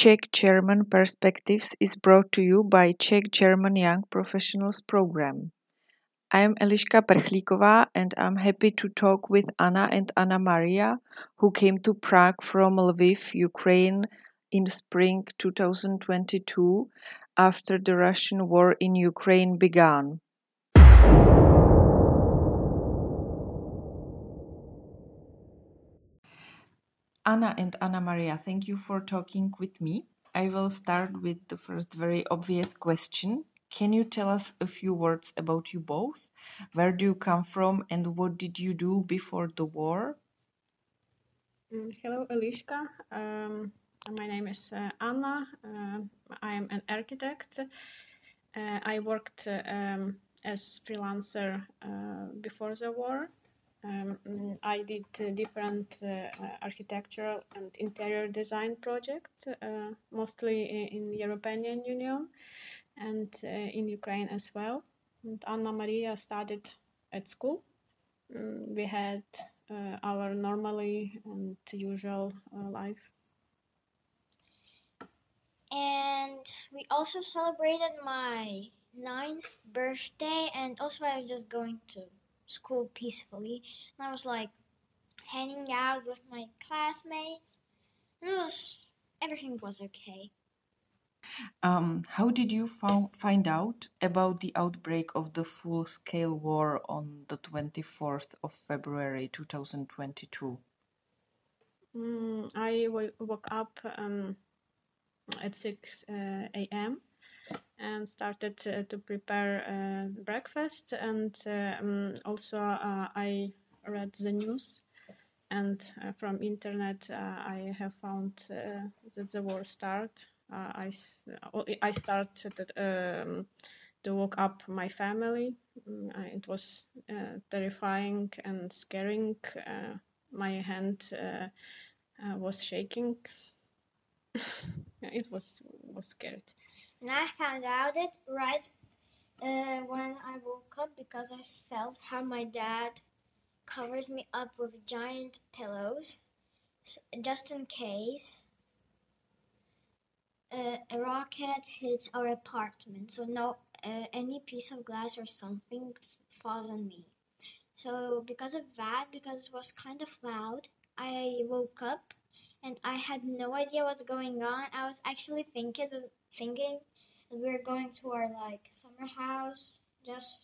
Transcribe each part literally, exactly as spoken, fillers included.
Czech-German Perspectives is brought to you by Czech-German Young Professionals Program. I am Eliška Prchlíková and I'm happy to talk with Anna and Anna Maria, who came to Prague from Lviv, Ukraine in spring two thousand twenty-two after the Russian war in Ukraine began. Anna and Anna Maria, thank you for talking with me. I will start with the first very obvious question. Can you tell us a few words about you both? Where do you come from and what did you do before the war? Mm, Hello, Eliška. Um, my name is uh, Anna. Uh, I am an architect. Uh, I worked uh, um, as freelancer uh, before the war. Um, mm, I did uh, different uh, uh, architectural and interior design projects, uh, mostly in, in European Union and uh, in Ukraine as well. And Anna Maria studied at school. Mm, we had uh, our normally and usual uh, life. And we also celebrated my ninth birthday, and also I was just going to school peacefully. And I was like hanging out with my classmates. And it was everything was okay. Um, how did you fo- find out about the outbreak of the full-scale war on the twenty-fourth of February two thousand twenty-two? Mm, I w- woke up um, at six uh, a m and started uh, to prepare uh, breakfast, and uh, um, also uh, I read the news. And uh, from internet, uh, I have found uh, that the war start. Uh, I I started um, to woke up my family. Mm, uh, It was uh, terrifying and scaring. Uh, my hand uh, uh, was shaking. It was was scared. And I found out it right uh, when I woke up because I felt how my dad covers me up with giant pillows just in case uh, a rocket hits our apartment. So no, uh, any piece of glass or something falls on me. So because of that, because it was kind of loud, I woke up and I had no idea what's going on. I was actually thinking thinking that we were going to our like summer house just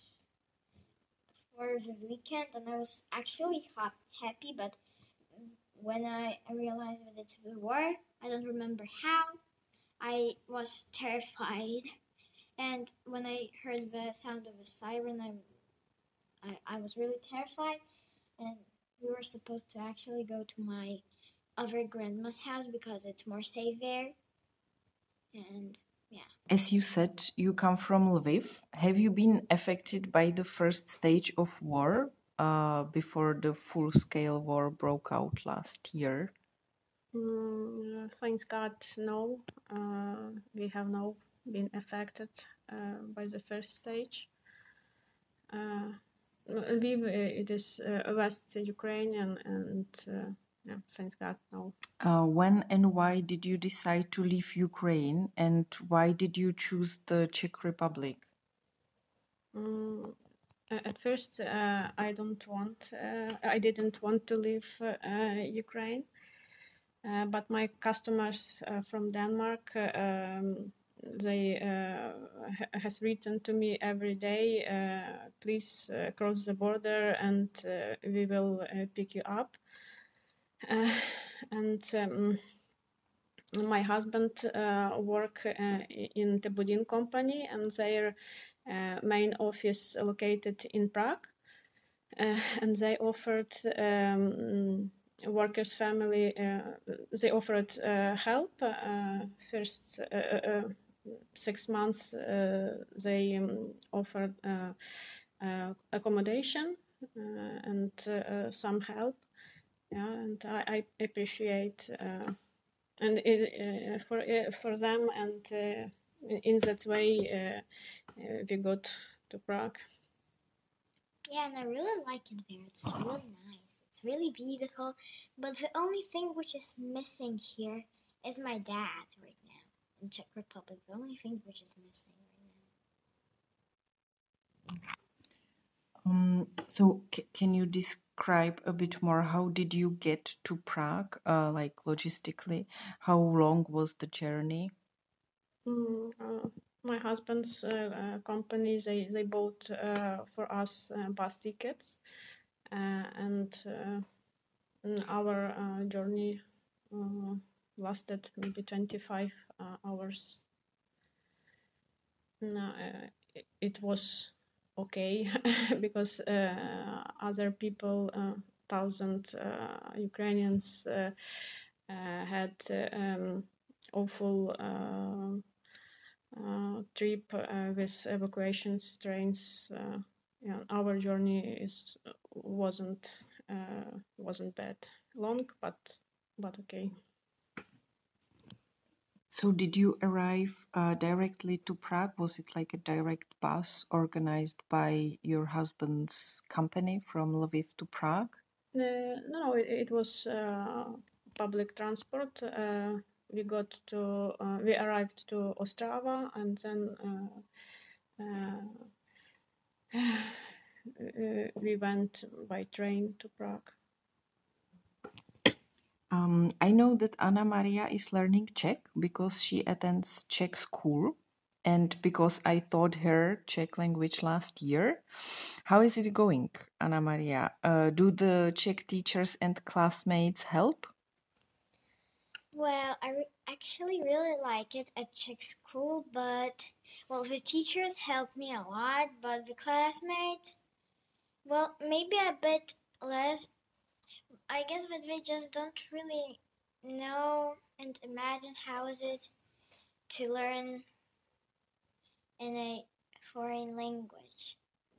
for the weekend, and I was actually ha- happy. But when I, I realized that it's the war, I don't remember how. I was terrified, and when I heard the sound of a siren, I, I, I was really terrified. And we were supposed to actually go to my other grandma's house because it's more safe there. And yeah. As you said, you come from Lviv. Have you been affected by the first stage of war uh, before the full-scale war broke out last year? Mm, thanks God, no. Uh, we have not been affected uh, by the first stage. Uh, Lviv, uh, it is uh, West Ukrainian, and uh, yeah, thanks God, no. Uh, when and why did you decide to leave Ukraine, and why did you choose the Czech Republic? Mm, at first, uh, I don't want, uh, I didn't want to leave uh, Ukraine, uh, but my customers uh, from Denmark, uh, um, they uh, ha- has written to me every day, uh, please uh, cross the border and uh, we will uh, pick you up. Uh, and um, my husband uh, work uh, in the Budin company, and their uh, main office located in Prague. Uh, and they offered um, workers' family. Uh, they offered uh, help. Uh, first uh, uh, six months, uh, they um, offered uh, uh, accommodation uh, and uh, some help. Yeah, and I, I appreciate. Uh, and it, uh, for uh, for them, and uh, in that way uh, uh, we got to Prague. Yeah, and I really like it there. It's really nice. It's really beautiful. But the only thing which is missing here is my dad right now in Czech Republic. The only thing which is missing right now. Um, so c- can you describe a bit more? How did you get to Prague, uh, like logistically? How long was the journey? Mm, uh, my husband's uh, uh, company, they, they bought uh, for us uh, bus tickets, uh, and uh, mm, our uh, journey uh, lasted maybe twenty-five uh, hours. No, uh, it, it was okay because uh, other people, uh, thousand uh, Ukrainians, uh, uh, had uh, um, awful uh, uh, trip uh, with evacuation trains. Uh, yeah, our journey is wasn't uh, wasn't bad, long, but but okay. So did you arrive uh, directly to Prague? Was it like a direct bus organized by your husband's company from Lviv to Prague? Uh, no, it, it was uh, public transport. Uh, we got to, uh, we arrived to Ostrava, and then uh, uh, uh, we went by train to Prague. Um, I know that Anna Maria is learning Czech because she attends Czech school and because I taught her Czech language last year. How is it going, Anna Maria? Uh, do the Czech teachers and classmates help? Well, I re- actually really like it at Czech school, but, well, the teachers help me a lot, but the classmates, well, maybe a bit less. I guess that they just don't really know and imagine how is it to learn in a foreign language.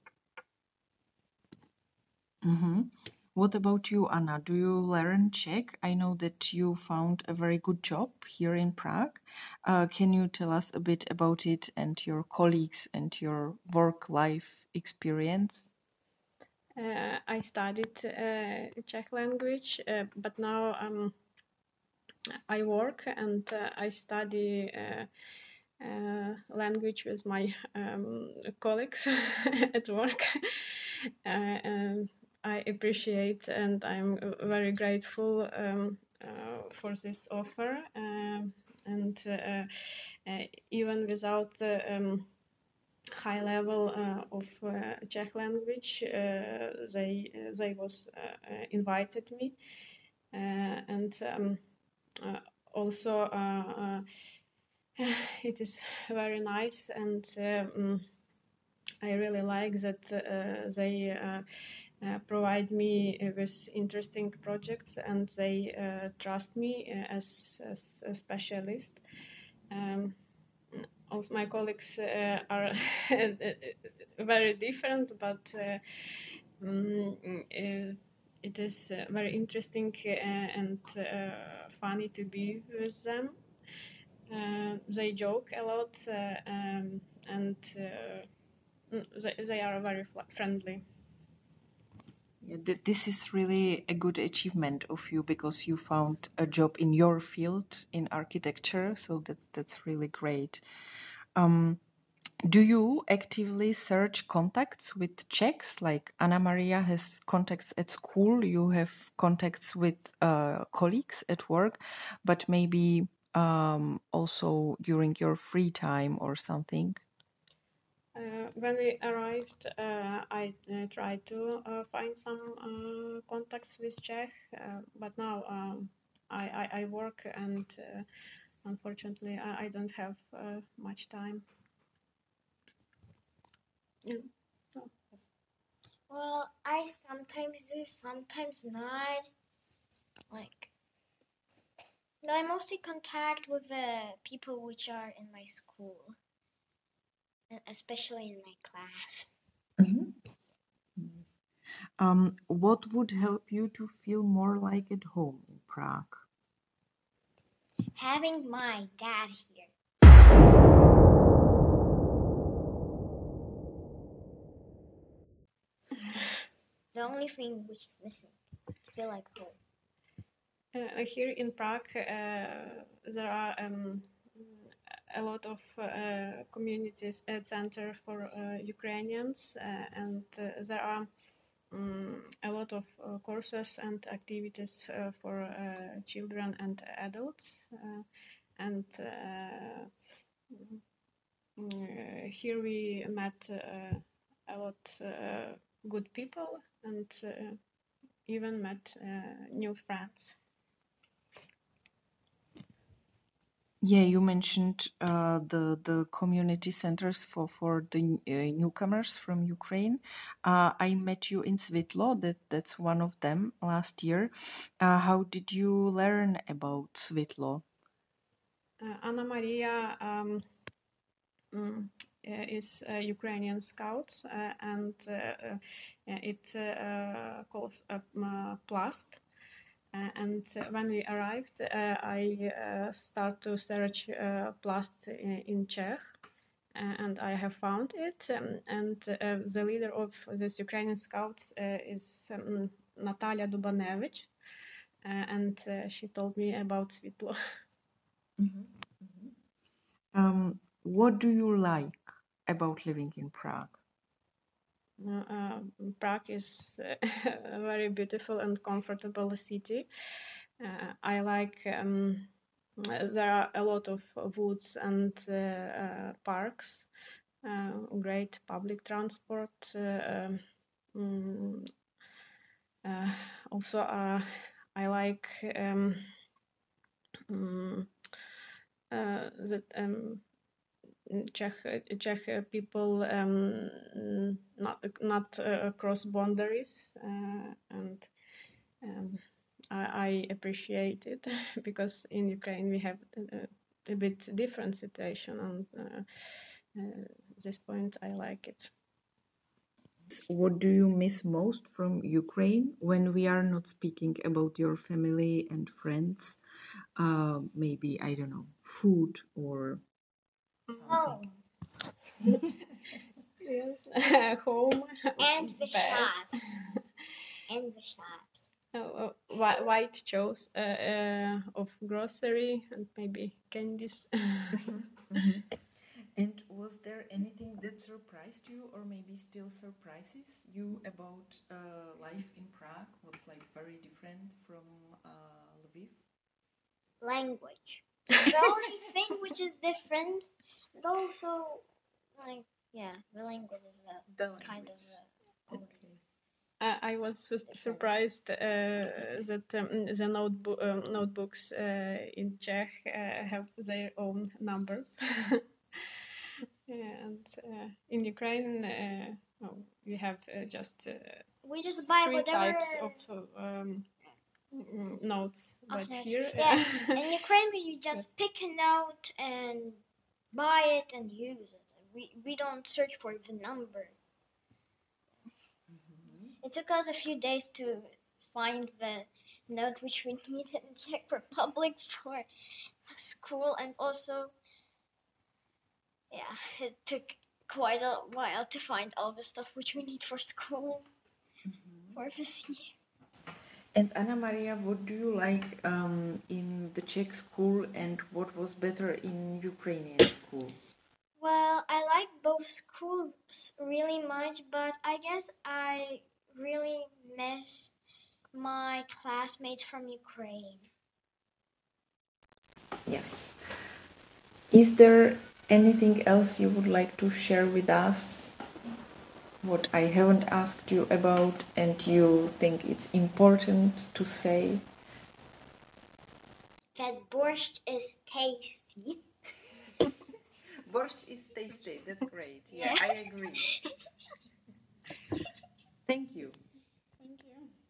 Mm-hmm. What about you, Anna? Do you learn Czech? I know that you found a very good job here in Prague. Uh, can you tell us a bit about it and your colleagues and your work life experience? Uh, I studied uh, Czech language, uh, but now um, I work and uh, I study uh, uh, language with my um, colleagues at work. Uh, um, I appreciate and I'm very grateful um, uh, for this offer. Um, and uh, uh, even without the um, high level uh, of uh, Czech language, uh, they they was uh, uh, invited me, uh, and um, uh, also uh, uh, it is very nice, and um, I really like that uh, they uh, uh, provide me with interesting projects, and they uh, trust me as, as a specialist. Um, also, my colleagues uh, are very different, but uh, um, uh, it is uh, very interesting uh, and uh, funny to be with them. Uh, they joke a lot, uh, um, and uh, they, they are very friendly. Yeah, th- this is really a good achievement of you because you found a job in your field in architecture. So that's that's really great. Um, do you actively search contacts with Czechs? Like Anna Maria has contacts at school, you have contacts with uh, colleagues at work, but maybe um, also during your free time or something. Uh, when we arrived, uh, I uh, tried to uh, find some uh, contacts with Czech, uh, but now um, I, I, I work and uh, unfortunately I, I don't have uh, much time. Yeah. Oh, yes. Well, I sometimes do, sometimes not. Like, no, I mostly contact with the people which are in my school, especially in my class. Mm-hmm. Yes. Um, what would help you to feel more like at home in Prague? Having my dad here. The only thing which is missing, I feel like home. Uh, here in Prague, uh, there are um, a lot of uh, communities uh, center for uh, Ukrainians, uh, and uh, there are um, a lot of uh, courses and activities uh, for uh, children and adults, uh, and uh, uh, here we met uh, a lot uh, good people and uh, even met uh, new friends. Yeah, you mentioned uh, the the community centers for for the uh, newcomers from Ukraine. Uh, I met you in Svitlo. That that's one of them last year. Uh, how did you learn about Svitlo? Uh, Anna Maria um, mm, uh, is a Ukrainian scout, uh, and uh, uh, it uh, calls up uh, Plast. Uh, and uh, when we arrived, uh, I uh, start to search uh, Plast in, in Czech, uh, and I have found it. Um, and uh, the leader of this Ukrainian scouts uh, is um, Natalia Dubanevich, uh, and uh, she told me about Svitlo. Mm-hmm. Mm-hmm. Um, what do you like about living in Prague? Uh, uh, Prague is a very beautiful and comfortable city. Uh, I like um, there are a lot of woods and uh, uh, parks, uh, great public transport. Uh, um, uh, also, uh, I like um, um, uh, that um, Czech Czech people um, not not uh, cross boundaries, uh, and um, I, I appreciate it because in Ukraine we have a, a bit different situation. On uh, uh, this point, I like it. What do you miss most from Ukraine when we are not speaking about your family and friends? Uh, maybe, I don't know, food or something. Yes, home And the bed. shops. And the shops. Oh, oh, whi- white chose uh, uh, of grocery and maybe candies. Mhm. And was there anything that surprised you, or maybe still surprises you about uh, life in Prague? What's like very different from uh, Lviv? Language. The only thing which is different, and also, like, yeah, the language is uh, The kind of. Uh, Okay. Uh, I was su- surprised uh, that um, the notebook, um, notebooks uh, in Czech uh, have their own numbers. And uh, in Ukraine, uh, oh, we have uh, just uh, we just buy three whatever. types of um, mm, notes. Of But notes. here, Yeah, in Ukraine, you just pick a note and buy it and use it. We we don't search for the number. Mhm. It took us a few days to find the note which we needed in Czech Republic for school, and also, yeah, it took quite a while to find all the stuff which we need for school Mhm. for this year. And Anna Maria, what do you like um, in the Czech school, and what was better in Ukrainian school? Well, I like both schools really much, but I guess I really miss my classmates from Ukraine. Yes. Is there anything else you would like to share with us? What I haven't asked you about and you think it's important to say? That borscht is tasty. Borscht is tasty. That's great. Yeah, Yeah. I agree. Thank you. thank you.